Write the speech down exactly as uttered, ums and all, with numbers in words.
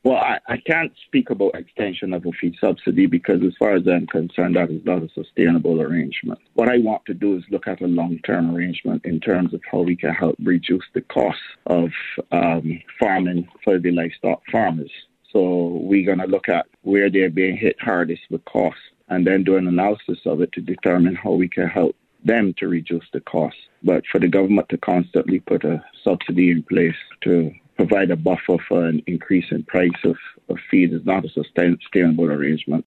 Well, I, I can't speak about extension of a feed subsidy because as far as I'm concerned, that is not a sustainable arrangement. What I want to do is look at a long-term arrangement in terms of how we can help reduce the cost of um, farming for the livestock farmers. So we're going to look at where they're being hit hardest with costs and then do an analysis of it to determine how we can help them to reduce the cost. But for the government to constantly put a subsidy in place to provide a buffer for an increase in price of, of feed is not a sustainable arrangement.